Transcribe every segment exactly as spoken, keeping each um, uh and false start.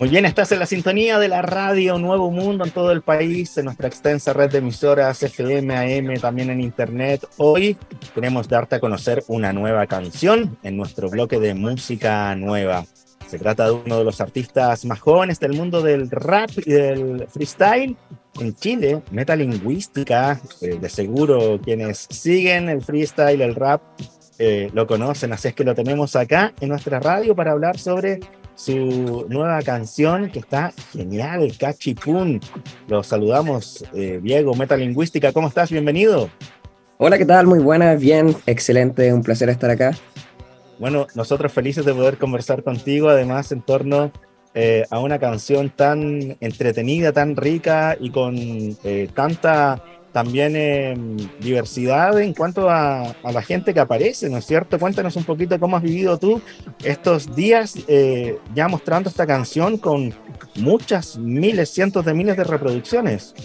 Muy bien, estás en la sintonía de la radio Nuevo Mundo en todo el país, en nuestra extensa red de emisoras F M, A M, también en internet. Hoy queremos darte a conocer una nueva canción en nuestro bloque de música nueva. Se trata de uno de los artistas más jóvenes del mundo del rap y del freestyle en Chile, Metalingüística. Eh, de seguro quienes siguen el freestyle, el rap, eh, lo conocen, así es que lo tenemos acá en nuestra radio para hablar sobre su nueva canción que está genial, Cachipún. Los saludamos, eh, Diego, Metalingüística, ¿cómo estás? Bienvenido. Hola, ¿qué tal? Muy buenas, bien, excelente, un placer estar acá. Bueno, nosotros felices de poder conversar contigo, además en torno eh, a una canción tan entretenida, tan rica y con eh, tanta también eh, diversidad en cuanto a, a la gente que aparece, ¿no es cierto? Cuéntanos un poquito cómo has vivido tú estos días eh, ya mostrando esta canción con muchas miles, cientos de miles de reproducciones.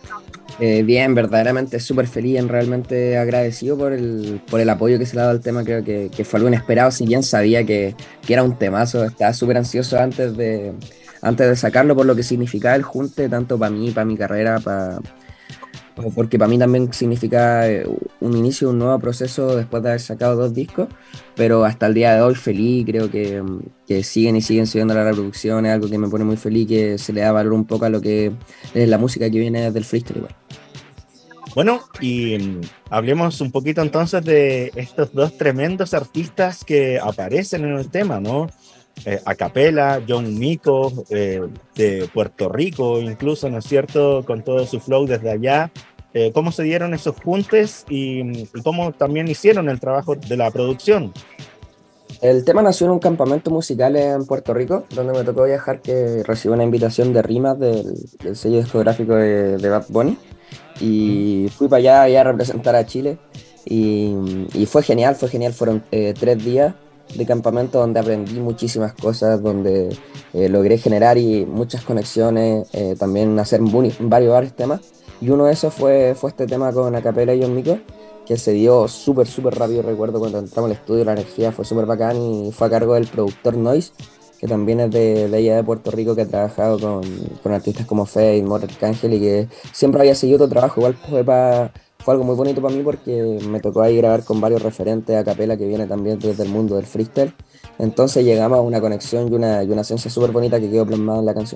Eh, bien, verdaderamente súper feliz, en realmente agradecido por el, por el apoyo que se le ha dado al tema. Creo que, que fue algo inesperado, si bien sabía que, que era un temazo. Estaba súper ansioso antes de, antes de sacarlo por lo que significaba el junte, tanto para mí, para mi carrera, para, porque para mí también significa eh, un inicio, un nuevo proceso después de haber sacado dos discos, pero hasta el día de hoy feliz. Creo que, que siguen y siguen subiendo las reproducciones, algo que me pone muy feliz, que se le da valor un poco a lo que es la música que viene del freestyle igual. Bueno, y um, hablemos un poquito entonces de estos dos tremendos artistas que aparecen en el tema, ¿no? Eh, Acapela, John Mico, eh, de Puerto Rico, incluso, ¿no es cierto?, con todo su flow desde allá. Eh, ¿Cómo se dieron esos juntes y, y cómo también hicieron el trabajo de la producción? El tema nació en un campamento musical en Puerto Rico, donde me tocó viajar, que recibí una invitación de rimas del, del sello discográfico de, de Bad Bunny, y fui para allá, allá a representar a Chile, y, y fue genial, fue genial. Fueron eh, tres días de campamento donde aprendí muchísimas cosas, donde eh, logré generar y muchas conexiones, eh, también hacer buni- varios, varios temas, y uno de esos fue, fue este tema con Acapela y John Mico, que se dio súper, súper rápido. Recuerdo cuando entramos al estudio, la energía fue súper bacán, y fue a cargo del productor Noise, que también es de, de allá de Puerto Rico, que ha trabajado con, con artistas como Fade, Mor Arcángel, y que siempre había seguido otro trabajo. Igual fue, pa, fue algo muy bonito para mí, porque me tocó ahí grabar con varios referentes a capela que viene también desde el mundo del freestyle. Entonces llegamos a una conexión y una, y una esencia súper bonita que quedó plasmada en la canción.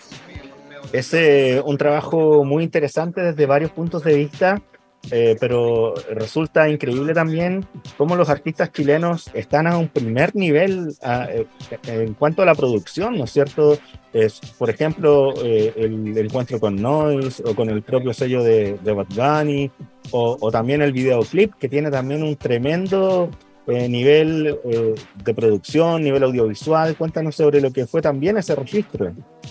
Es eh, un trabajo muy interesante desde varios puntos de vista. Eh, pero resulta increíble también cómo los artistas chilenos están a un primer nivel a, eh, en cuanto a la producción, ¿no es cierto? Es, por ejemplo, eh, el, el encuentro con Noise o con el propio sello de, de Bad Bunny, o, o también el videoclip, que tiene también un tremendo eh, nivel eh, de producción, nivel audiovisual. Cuéntanos sobre lo que fue también ese registro.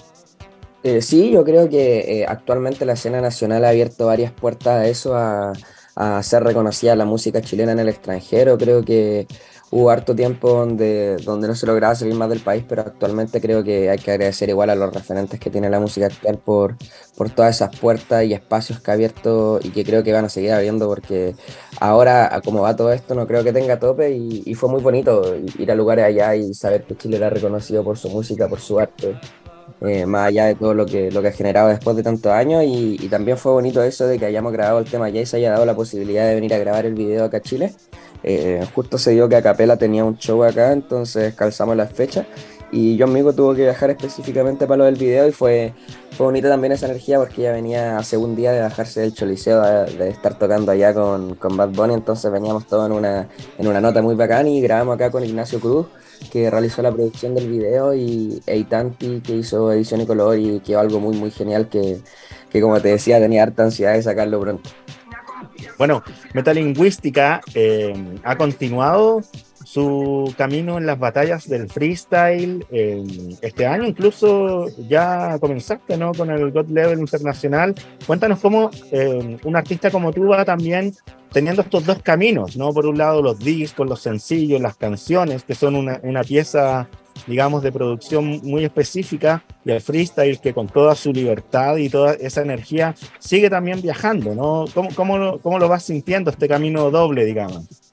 Eh, sí, yo creo que eh, actualmente la escena nacional ha abierto varias puertas a eso, a, a ser reconocida la música chilena en el extranjero. Creo que hubo harto tiempo donde, donde no se lograba salir más del país, pero actualmente creo que hay que agradecer igual a los referentes que tiene la música actual por, por todas esas puertas y espacios que ha abierto, y que creo que van a seguir abriendo, porque ahora, a como va todo esto, no creo que tenga tope, y, y fue muy bonito ir a lugares allá y saber que Chile era reconocido por su música, por su arte, eh, más allá de todo lo que, lo que ha generado después de tantos años. Y, y también fue bonito eso de que hayamos grabado el tema allá y se haya dado la posibilidad de venir a grabar el video acá a Chile. Eh, justo se dio que Acapela tenía un show acá, entonces calzamos las fechas, y John Mico tuvo que viajar específicamente para lo del video, y fue, fue bonita también esa energía, porque ella venía hace un día de bajarse del Choliseo, de, de estar tocando allá con, con Bad Bunny. Entonces veníamos todos en una, en una nota muy bacán, y grabamos acá con Ignacio Cruz, que realizó la producción del video, y Eitanti, que hizo edición y color, y quedó algo muy muy genial, que, que como te decía, tenía harta ansiedad de sacarlo pronto. Bueno, Metalingüística eh, ha continuado su camino en las batallas del freestyle. Eh, este año incluso ya comenzaste, ¿no?, con el God Level Internacional. Cuéntanos cómo eh, un artista como tú va también teniendo estos dos caminos, ¿no? Por un lado los discos, los sencillos, las canciones, que son una, una pieza, digamos, de producción muy específica, y el freestyle, que con toda su libertad y toda esa energía sigue también viajando, ¿no? ¿Cómo, cómo, lo, cómo lo vas sintiendo este camino doble, digamos?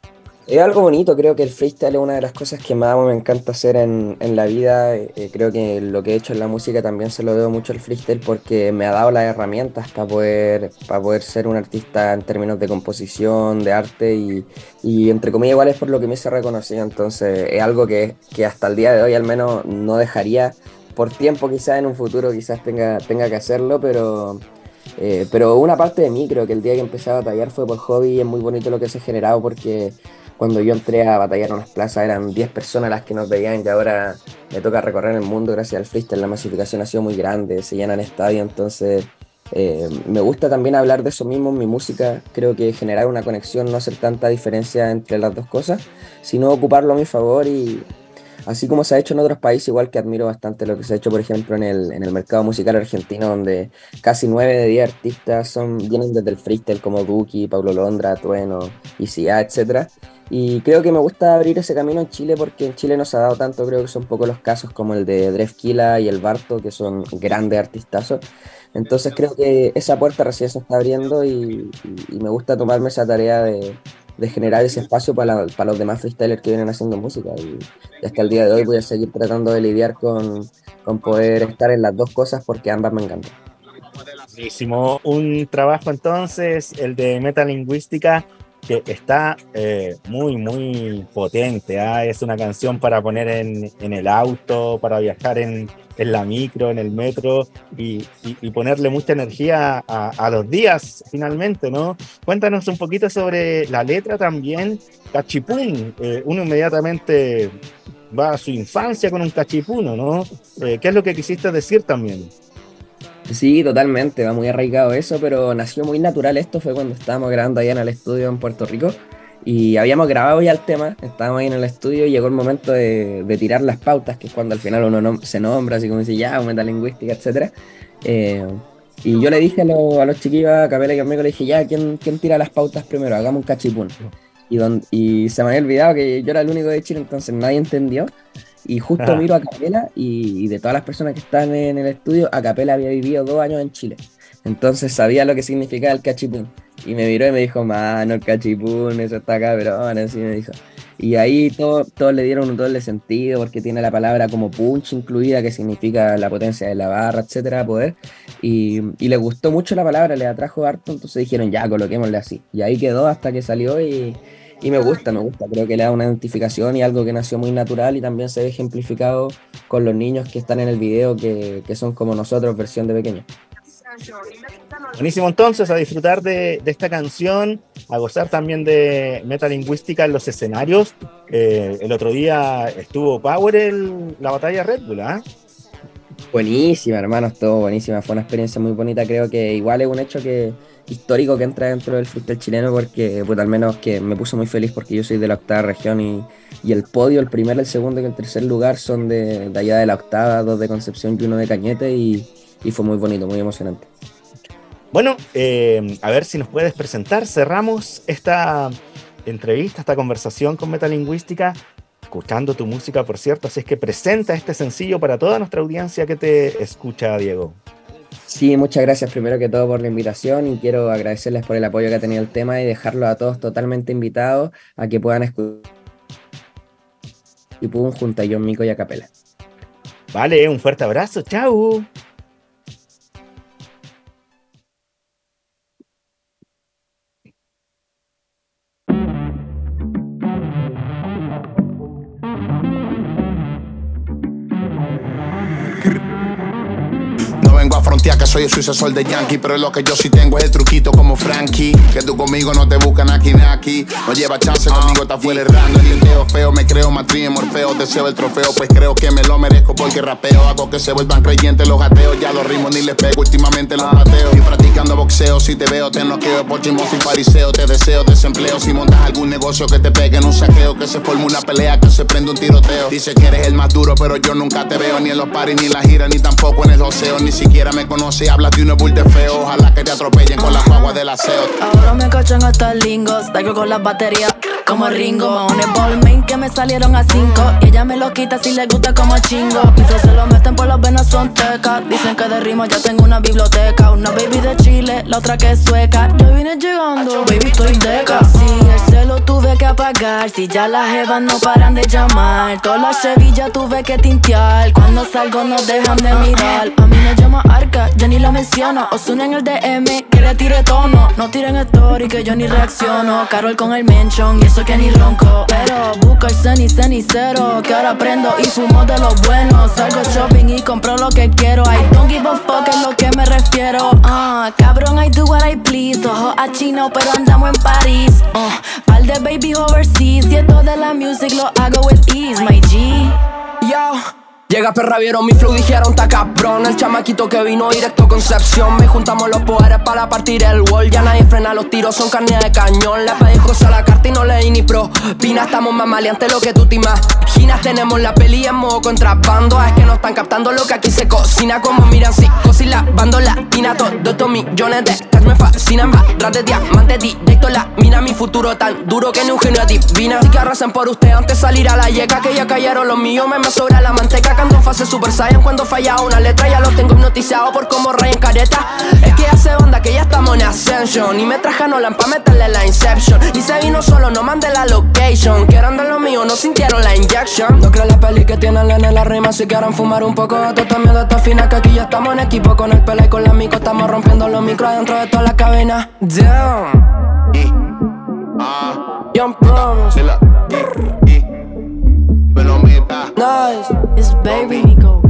Es algo bonito, creo que el freestyle es una de las cosas que más me encanta hacer en, en la vida. Eh, creo que lo que he hecho en la música también se lo debo mucho al freestyle porque me ha dado las herramientas para poder, para poder ser un artista en términos de composición, de arte y, y entre comillas igual es por lo que me hice reconocido. Entonces es algo que, que hasta el día de hoy al menos no dejaría por tiempo, quizás en un futuro quizás tenga, tenga que hacerlo, pero... Eh, pero una parte de mí, creo que el día que empecé a batallar fue por hobby y es muy bonito lo que se ha generado porque cuando yo entré a batallar en unas plazas eran diez personas las que nos veían y ahora me toca recorrer el mundo gracias al freestyle. La masificación ha sido muy grande, se llenan estadios, entonces eh, me gusta también hablar de eso mismo en mi música. Creo que generar una conexión, no hacer tanta diferencia entre las dos cosas, sino ocuparlo a mi favor y... Así como se ha hecho en otros países, igual que admiro bastante lo que se ha hecho, por ejemplo, en el, en el mercado musical argentino, donde casi nueve de diez artistas son, vienen desde el freestyle, como Duki, Paulo Londra, Trueno, I C A, etcétera. Y creo que me gusta abrir ese camino en Chile, porque en Chile no se ha dado tanto, creo que son pocos los casos como el de Drefkila y el Barto, que son grandes artistazos. Entonces creo que esa puerta recién se está abriendo y, y, y me gusta tomarme esa tarea de... de generar ese espacio para, para los demás freestylers que vienen haciendo música y, y hasta el día de hoy voy a seguir tratando de lidiar con, con poder estar en las dos cosas porque ambas me encantan. Buenísimo, un trabajo entonces, el de Metalingüística, que está eh, muy muy potente, ¿eh? Es una canción para poner en, en el auto, para viajar en, en la micro, en el metro y, y, y ponerle mucha energía a, a los días finalmente, ¿no? Cuéntanos un poquito sobre la letra también, Cachipún, eh, uno inmediatamente va a su infancia con un cachipuno, ¿no? Eh, ¿qué es lo que quisiste decir también? Sí, totalmente, va muy arraigado eso, pero nació muy natural esto, fue cuando estábamos grabando allá en el estudio en Puerto Rico y habíamos grabado ya el tema, estábamos ahí en el estudio y llegó el momento de, de tirar las pautas, que es cuando al final uno no, se nombra, así como dice ya, metalingüística, etcétera. Eh, y yo le dije a, lo, a los chiquillos, a Capela y conmigo, le dije ya, ¿quién, ¿quién tira las pautas primero? Hagamos un cachipún. Y, don, y se me había olvidado que yo era el único de Chile, entonces nadie entendió. Y justo ah. miro a Capela y, y de todas las personas que están en el estudio, a Capela había vivido dos años en Chile. Entonces sabía lo que significaba el cachipún. Y me miró y me dijo, mano, el cachipún, eso está cabrón, así me dijo. Y ahí todo, todos le dieron un doble sentido porque tiene la palabra como punch incluida, que significa la potencia de la barra, etcétera, poder. Y, y les gustó mucho la palabra, les atrajo harto, entonces dijeron, ya, coloquémosle así. Y ahí quedó hasta que salió y... Y me gusta, me gusta, creo que le da una identificación y algo que nació muy natural y también se ve ejemplificado con los niños que están en el video, que, que son como nosotros, versión de pequeños. Buenísimo, entonces, a disfrutar de, de esta canción, a gozar también de Metalingüística en los escenarios. Eh, el otro día estuvo Power en la batalla Red Bull, ¿ah? ¿eh? Buenísima, hermano, estuvo buenísima, fue una experiencia muy bonita, creo que igual es un hecho que histórico que entra dentro del freestyle chileno porque, pues al menos que me puso muy feliz porque yo soy de la octava región y, y el podio, el primer, el segundo y el tercer lugar son de, de allá de la octava, dos de Concepción y uno de Cañete y, y fue muy bonito, muy emocionante. Bueno, eh, a ver si nos puedes presentar, cerramos esta entrevista, esta conversación con Metalingüística, escuchando tu música, por cierto, así es que presenta este sencillo para toda nuestra audiencia que te escucha, Diego. Sí, muchas gracias primero que todo por la invitación y quiero agradecerles por el apoyo que ha tenido el tema y dejarlos a todos totalmente invitados a que puedan escuchar y pum junto a John Mico y a Capela. Vale, un fuerte abrazo, chao. Vengo a frontear que soy el sucesor de Yankee, pero lo que yo sí tengo es el truquito como Frankie. Que tú conmigo no te buscan aquí ni aquí. No lleva chance, conmigo está fuera el rango. El teteo feo, me creo matriz Morfeo. Deseo el trofeo, pues creo que me lo merezco porque rapeo. Hago que se vuelvan creyentes los ateos. Ya los ritmos ni les pego, últimamente los pateo. Estoy practicando boxeo, si te veo te noqueo. Por chismoso y fariseo, te deseo desempleo. Si montas algún negocio que te pegue en un saqueo, que se forme una pelea, que se prende un tiroteo. Dice que eres el más duro, pero yo nunca te veo. Ni en los paris, ni en la gira, ni tampoco en el joseo. Ni siquiera me conoce y hablas de un bulte feo. Ojalá que te atropellen con las guaguas del aseo. Ahora me cachan hasta el lingos, traigo con las baterías. como Ringo. Mahones Ballmain que me salieron a cinco y ella me lo quita si le gusta como chingo. Mi flow se lo meten por las venas son tecas. Dicen que de rima ya tengo una biblioteca. Una baby de Chile, la otra que es sueca. Yo vine llegando, baby estoy deca. Sí, el celo tuve que apagar. Si ya las jevas no paran de llamar. Todas las Sevilla tuve que tintear. Cuando salgo no dejan de mirar. A mí me llama Arca, yo ni la menciono. Ozuna en el D M, que le tire tono. No tiren story que yo ni reacciono. Carol con el mention y eso que ni ronco. Pero busca el ceni, cenicero, que ahora prendo y fumo de los buenos. Salgo shopping y compro lo que quiero. I don't give a fuck, es lo que me refiero. Ah, uh, cabrón, I do what I please. Ojo a chino, pero andamos en París. Uh, Par de baby overseas. Y esto de la music lo hago with ease, my G. Yo. Llega perra, vieron mi flow, dijeron ta cabrón. El chamaquito que vino directo Concepción. Me juntamos los poderes para partir el wall. Ya nadie frena, los tiros son carne de cañón. Le pedí cosa a la carta y no leí ni propina. Estamos más maleantes lo que tú te imaginas. Tenemos la peli en modo contrabando. Es que no están captando lo que aquí se cocina. Como miran psicos y la bando latina. Todos estos millones de cash me fascinan. Barras de diamante, directo la mina. Mi futuro tan duro que ni un genio adivina. Así que arrasen por usted antes de salir a la yeca. Que ya cayeron los míos, me me sobra la manteca. Canto en fase Super Saiyan cuando falla una letra. Ya los tengo hipnotizados por como rayen careta. Es que hace banda que ya estamos en Ascension. Y me trajeron la pa' meterle la Inception. Y se vino solo, no mandé la location. Que eran de lo mío, no sintieron la injection. No creo la peli que tienen en la rima. Si quieren fumar un poco, esto también de esta fina. Que aquí ya estamos en equipo con el pela y con la mico. Estamos rompiendo los micros dentro de toda la cabina. Damn. Y, ah, Young Promise. y, y, y, y, Nice. It's baby Nico.